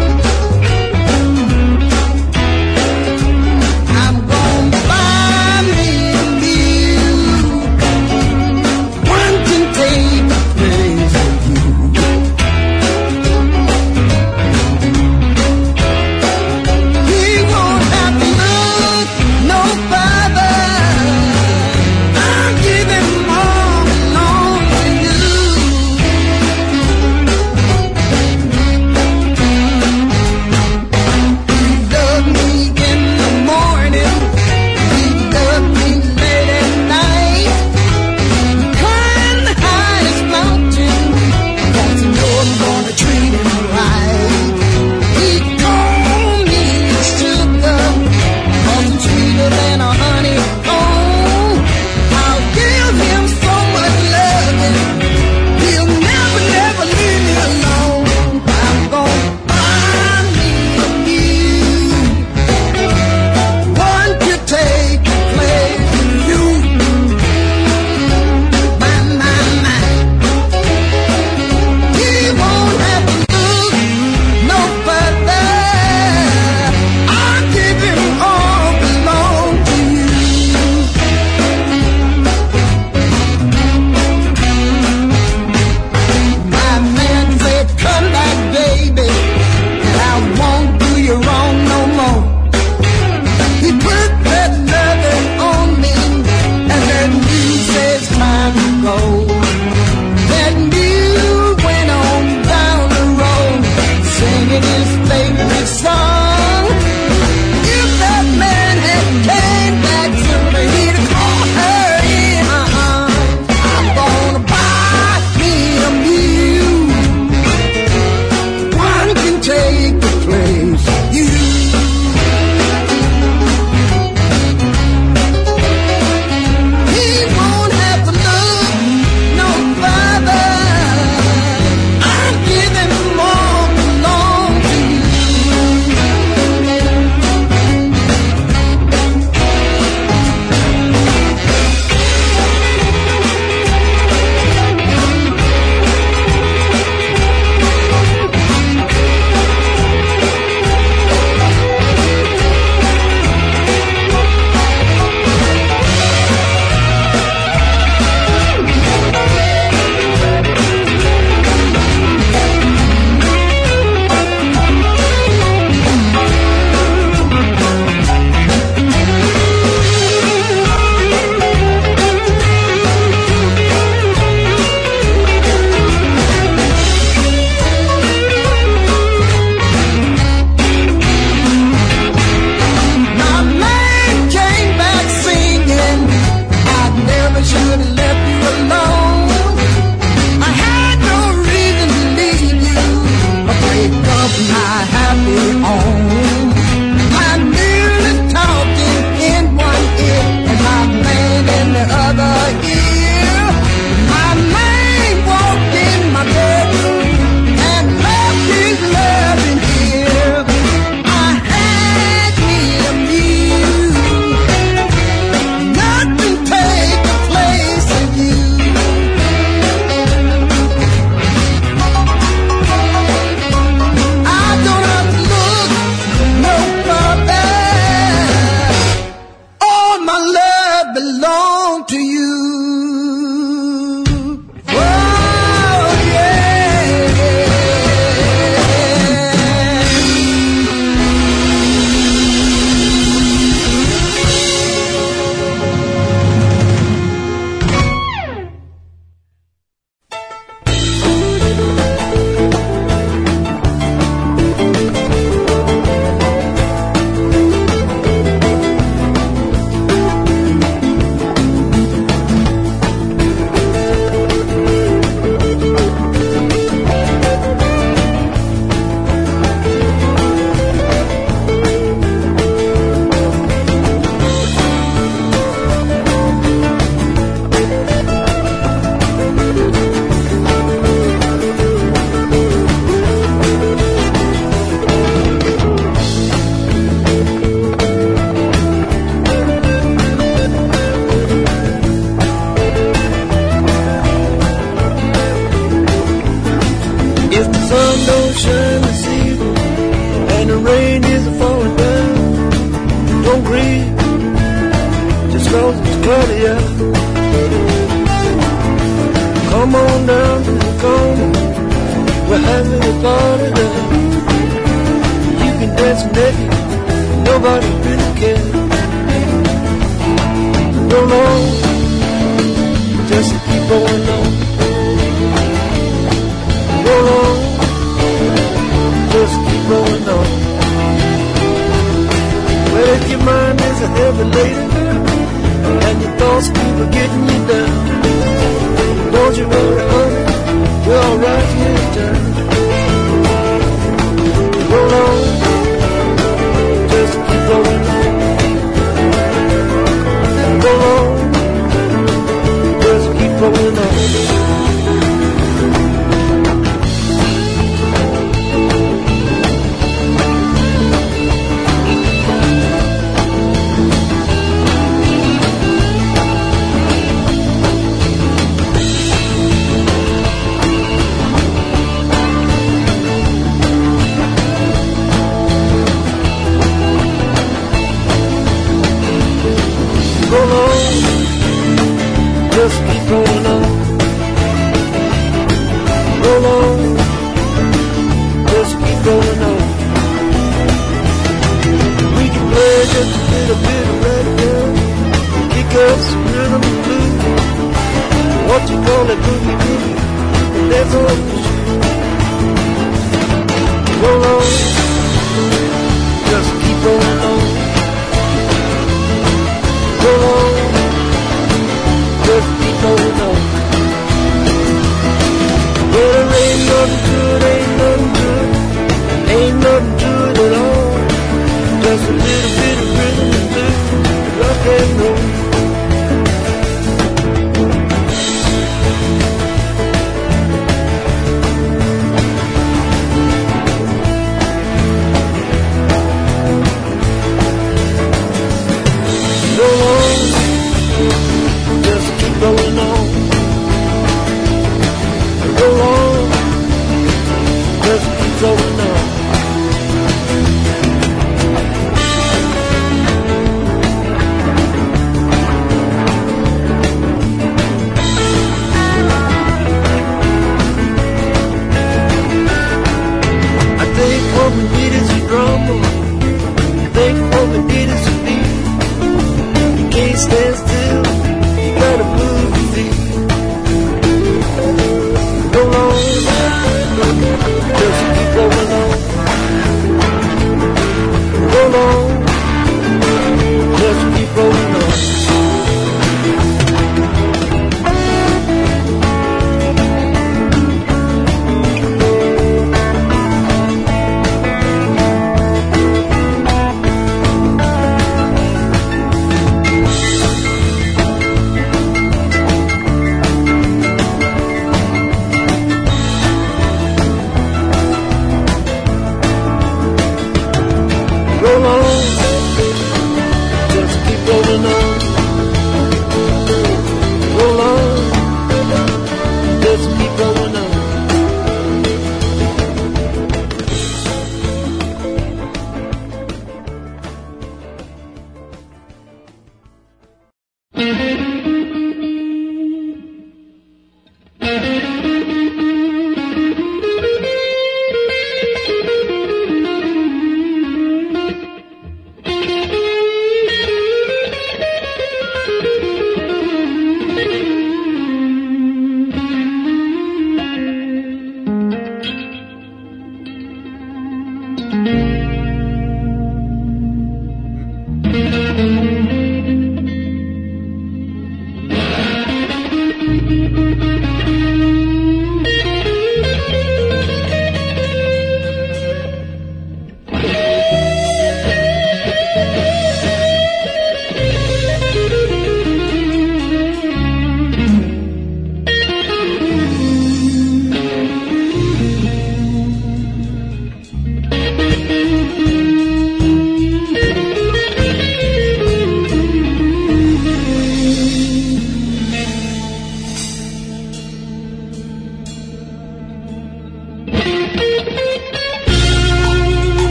I'm gonna buy as long as it's cloudy out. Come on down to the corner, we're having a party there. You can dance naked, nobody really cares. Roll on, just keep going on. Roll on, just keep going on. Well, if your mind is a heavy laden and your thoughts keep getting you down, don't you worry, honey, we're all right here in town. Roll on, just keep going on. Roll on, just keep going on. Just keep going on. Roll on. Just keep going on. We can play just a little bit of radio, kick up some rhythm and blues. What you call it, boogie boogie, that's all for sure. Roll on. Just keep going on. Roll on. Just keep going on. Well, there ain't nothing to it, ain't nothing to it, ain't nothing to it at all. Just a little bit of rhythm and blues, rock and roll. Roll on. Just keep going on. Roll on. Just keep going on. I think what we need is a drummer. I think what we need is a beat. You can't stand still. Gotta move your feet. Roll on, just keep going on. Roll on, just keep going on.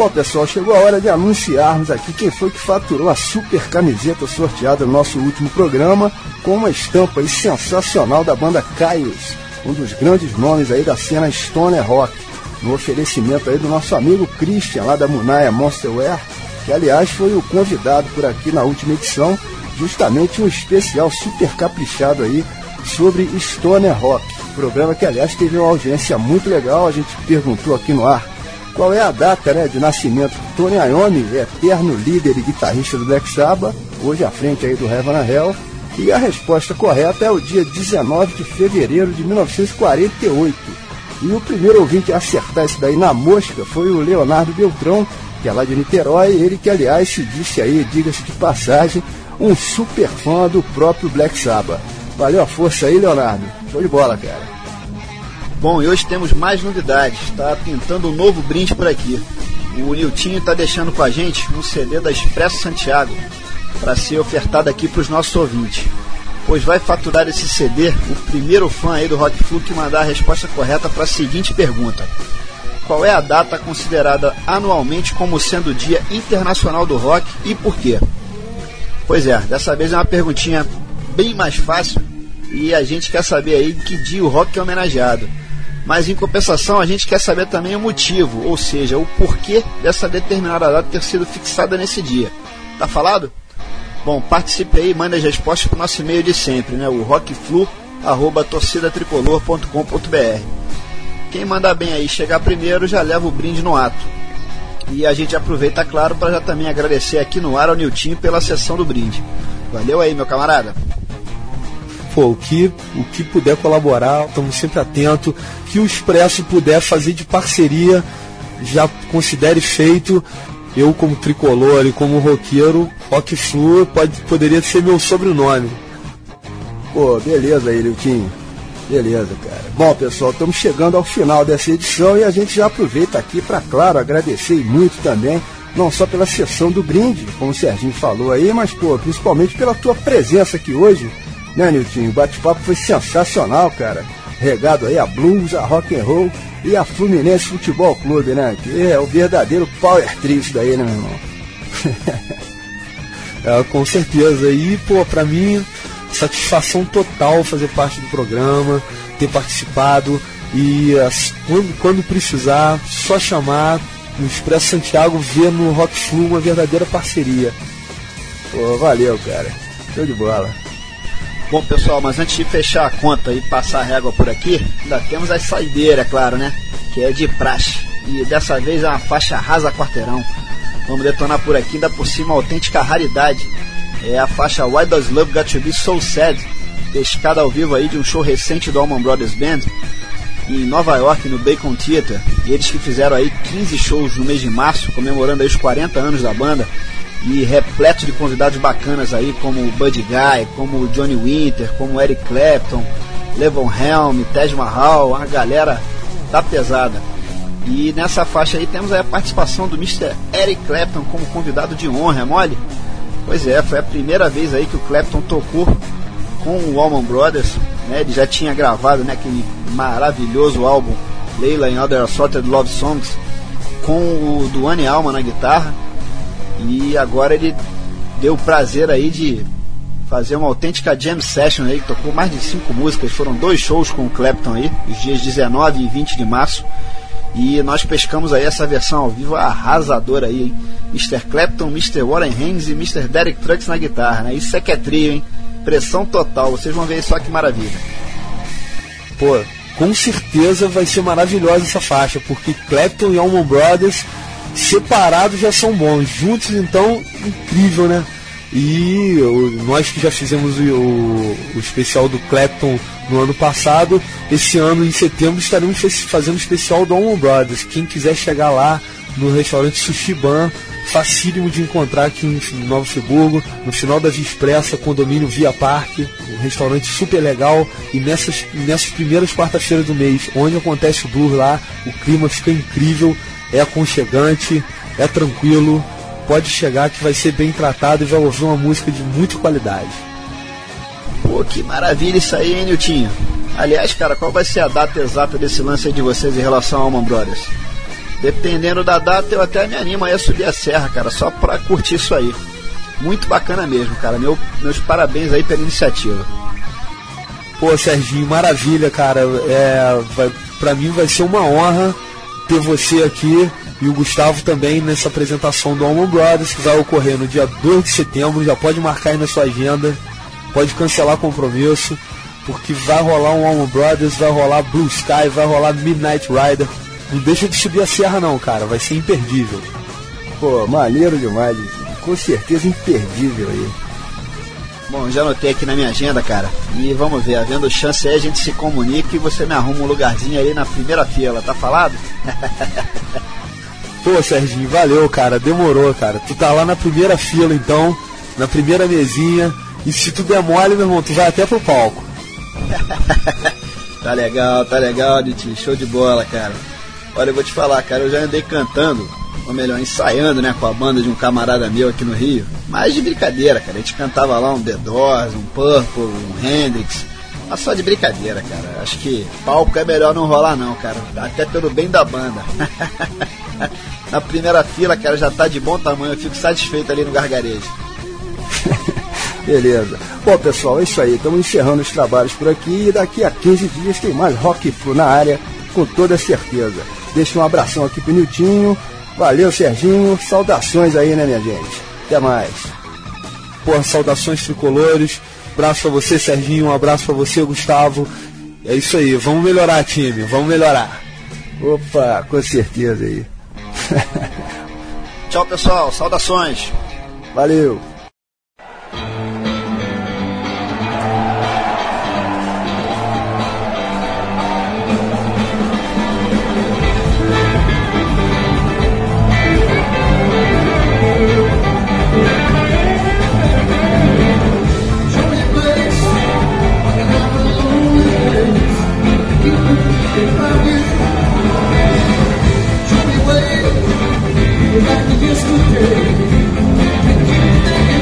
Bom, pessoal, chegou a hora de anunciarmos aqui quem foi que faturou a super camiseta sorteada no nosso último programa, com uma estampa aí sensacional da banda Kyuss, um dos grandes nomes aí da cena Stoner Rock, no oferecimento aí do nosso amigo Christian, lá da Munaya Monsterware, que aliás foi o convidado por aqui na última edição, justamente um especial super caprichado aí sobre Stoner Rock, programa que aliás teve uma audiência muito legal. A gente perguntou aqui no ar qual é a data, né, de nascimento do Tony Iommi, eterno líder e guitarrista do Black Sabbath, hoje à frente aí do Heaven and Hell, e a resposta correta é o dia 19 de fevereiro de 1948. E o primeiro ouvinte a acertar isso daí na mosca foi o Leonardo Beltrão, que é lá de Niterói, ele que aliás se disse aí, diga-se de passagem, um super fã do próprio Black Sabbath. Valeu a força aí, Leonardo. Show de bola, cara. Bom, e hoje temos mais novidades. Está pintando um novo brinde por aqui. O Niltinho está deixando com a gente um CD da Expresso Santiago para ser ofertado aqui para os nossos ouvintes. Pois vai faturar esse CD o primeiro fã aí do Rock Flu que mandar a resposta correta para a seguinte pergunta: qual é a data considerada anualmente como sendo o Dia Internacional do Rock e por quê? Pois é, dessa vez é uma perguntinha bem mais fácil e a gente quer saber aí que dia o rock é homenageado. Mas em compensação a gente quer saber também o motivo, ou seja, o porquê dessa determinada data ter sido fixada nesse dia. Tá falado? Bom, participe aí e mande as respostas para o nosso e-mail de sempre, né? O rockflu@torcidatricolor.com.br. Quem mandar bem aí chegar primeiro já leva o brinde no ato. E a gente aproveita, claro, para já também agradecer aqui no ar ao Niltinho pela sessão do brinde. Valeu aí, meu camarada. Pô, o que puder colaborar, estamos sempre atentos. Que o Expresso puder fazer de parceria, já considere feito. Eu, como tricolor e como roqueiro, Rock Flu poderia ser meu sobrenome. Pô, beleza aí, Niltinho. Beleza, cara. Bom, pessoal, estamos chegando ao final dessa edição e a gente já aproveita aqui para, claro, agradecer muito também, não só pela sessão do brinde, como o Serginho falou aí, mas, pô, principalmente pela tua presença aqui hoje, né, Niltinho? O bate-papo foi sensacional, cara. Regado aí a blues, a rock and roll e a Fluminense Futebol Clube, né? Que é o verdadeiro power trip daí, né, meu irmão? Com certeza. E, pô, pra mim, satisfação total fazer parte do programa, ter participado e quando precisar, só chamar o Expresso Santiago, ver no Rock Flu uma verdadeira parceria. Pô, valeu, cara. Show de bola. Bom, pessoal, mas antes de fechar a conta e passar a régua por aqui, ainda temos a saideira, é claro, né? Que é de praxe. E dessa vez é uma faixa rasa quarteirão. Vamos detonar por aqui, ainda por cima, uma autêntica raridade. É a faixa Why Does Love Got to Be So Sad, pescada ao vivo aí de um show recente do Allman Brothers Band, em Nova York, no Bacon Theatre. Eles que fizeram aí 15 shows no mês de março, comemorando aí os 40 anos da banda, e repleto de convidados bacanas aí, como o Buddy Guy, como o Johnny Winter, como o Eric Clapton, Levon Helm, Taj Mahal, a galera tá pesada. E nessa faixa aí temos aí a participação do Mr. Eric Clapton como convidado de honra, é mole? Pois é, foi a primeira vez aí que o Clapton tocou com o Allman Brothers, né? Ele já tinha gravado, né, aquele maravilhoso álbum Layla and Other Assorted Love Songs com o Duane Allman na guitarra. E agora ele deu o prazer aí de fazer uma autêntica jam session aí, que tocou mais de 5 músicas. Foram 2 shows com o Clapton aí, os dias 19 e 20 de março. E nós pescamos aí essa versão ao vivo arrasadora aí, hein? Mr. Clapton, Mr. Warren Haynes e Mr. Derek Trucks na guitarra, né? Isso é que é trio, hein? Pressão total, vocês vão ver só que maravilha. Pô, com certeza vai ser maravilhosa essa faixa, porque Clapton e Allman Brothers separados já são bons, juntos então, incrível, né? E nós que já fizemos o especial do Clapton no ano passado, esse ano em setembro estaremos fazendo o especial do Allman Brothers. Quem quiser chegar lá no restaurante Sushi Ban, facílimo de encontrar aqui em Nova Friburgo, no final da Via Expressa, condomínio Via Parque, um restaurante super legal. E nessas primeiras quarta-feiras do mês, onde acontece o Blur lá, o clima fica incrível, é aconchegante, é tranquilo, pode chegar que vai ser bem tratado e vai ouvir uma música de muita qualidade. Pô, que maravilha isso aí, hein, Niltinho? Aliás, cara, qual vai ser a data exata desse lance aí de vocês em relação ao Allman Brothers? Dependendo da data, eu até me animo aí a subir a serra, cara, só pra curtir isso aí. Muito bacana mesmo, cara. Meus parabéns aí pela iniciativa. Pô, Serginho, maravilha, cara. Pra mim vai ser uma honra ter você aqui e o Gustavo também nessa apresentação do Allman Brothers, que vai ocorrer no dia 2 de setembro. Já pode marcar aí na sua agenda, pode cancelar compromisso, porque vai rolar um Allman Brothers, vai rolar Blue Sky, vai rolar Midnight Rider. Não deixa de subir a serra não, cara, vai ser imperdível. Pô, maneiro demais, com certeza imperdível aí. Bom, já anotei aqui na minha agenda, cara. E vamos ver, havendo chance aí, a gente se comunica e você me arruma um lugarzinho aí na primeira fila, tá falado? Pô, Serginho, valeu, cara, demorou, cara. Tu tá lá na primeira fila, então, na primeira mesinha, e se tu der mole, meu irmão, tu vai até pro palco. Tá legal, Diti, show de bola, cara. Olha, eu vou te falar, cara, eu já andei cantando, ou melhor, ensaiando, né, com a banda de um camarada meu aqui no Rio, mas de brincadeira, cara. A gente cantava lá um The Doors, um Purple, um Hendrix, mas só de brincadeira, cara. Acho que palco é melhor não rolar não, cara, até pelo bem da banda. Na primeira fila, cara, já tá de bom tamanho, eu fico satisfeito ali no gargarejo. Beleza. Bom, pessoal, é isso aí, estamos encerrando os trabalhos por aqui e daqui a 15 dias tem mais Rock Flu na área, com toda certeza. Deixa um abração aqui pro Niltinho. Valeu, Serginho. Saudações aí, né, minha gente? Até mais. Pô, saudações tricolores. Abraço pra você, Serginho. Um abraço pra você, Gustavo. É isso aí. Vamos melhorar, time. Vamos melhorar. Opa, com certeza aí. Tchau, pessoal. Saudações. Valeu. Yesterday,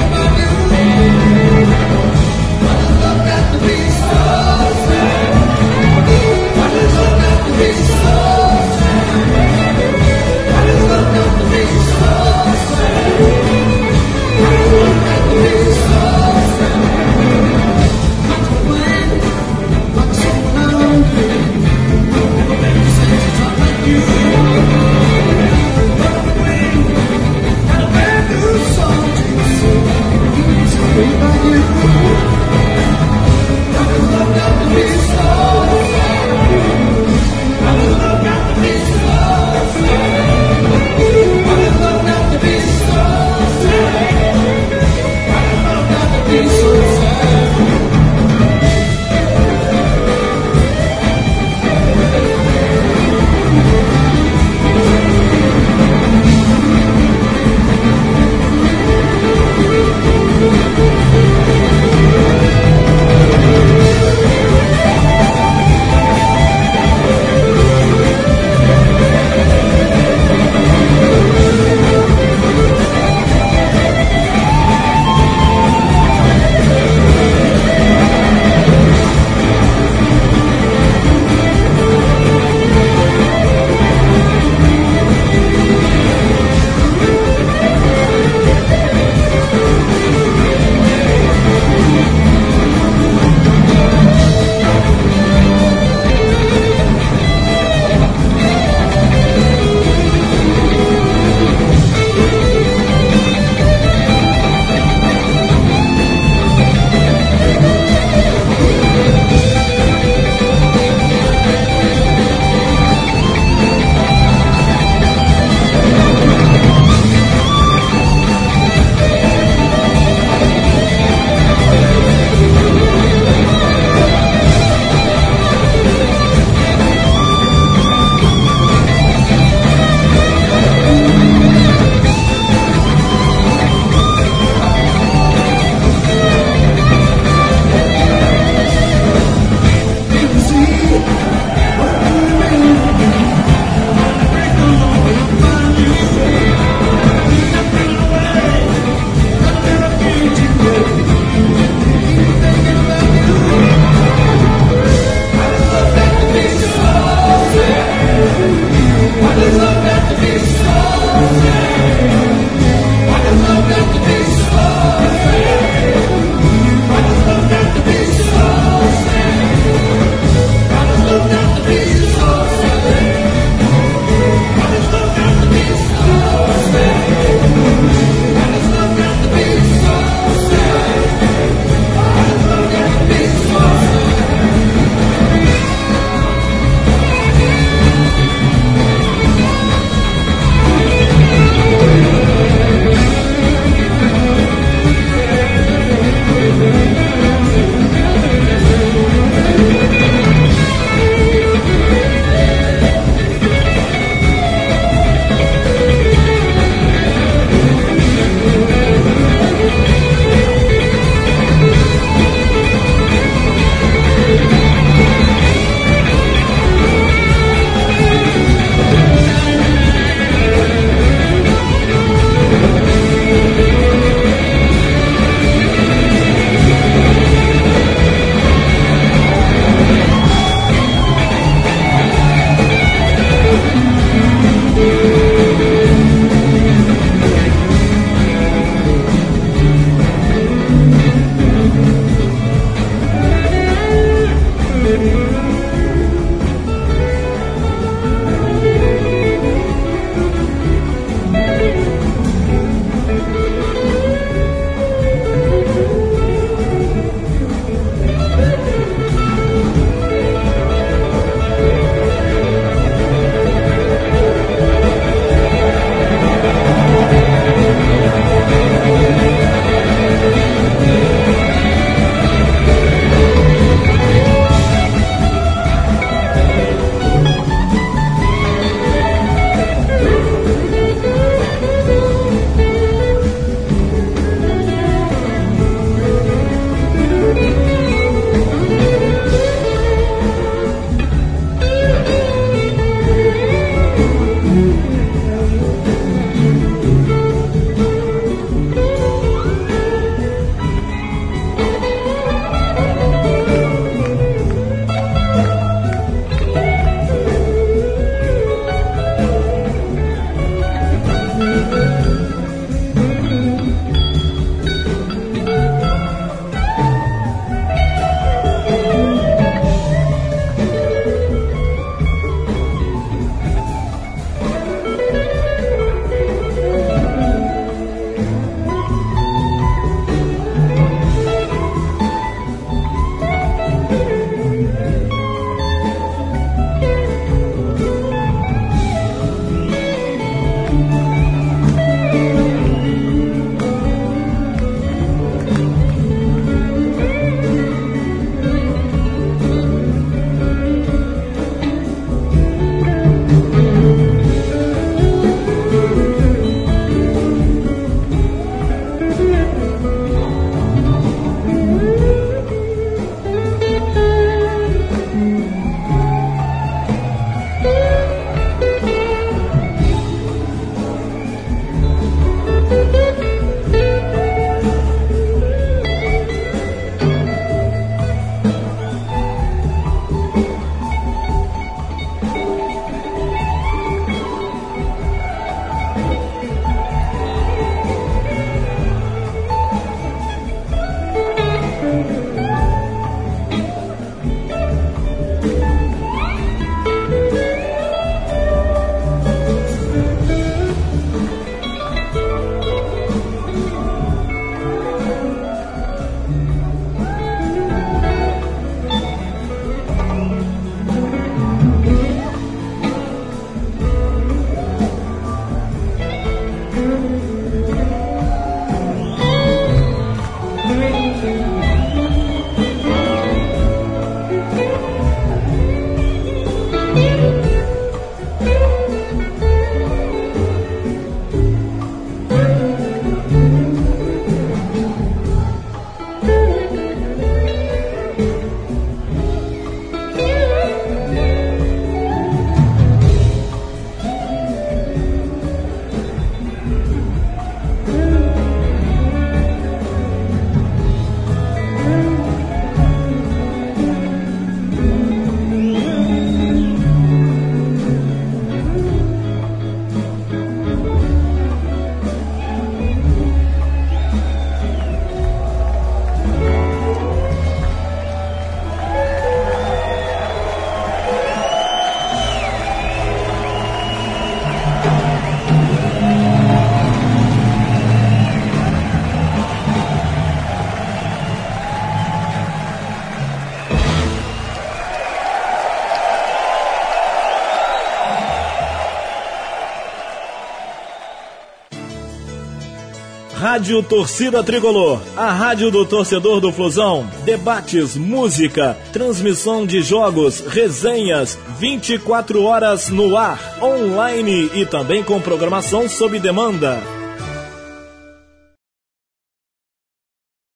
Rádio Torcida Tricolor, a rádio do torcedor do Flusão. Debates, música, transmissão de jogos, resenhas, 24 horas no ar, online e também com programação sob demanda.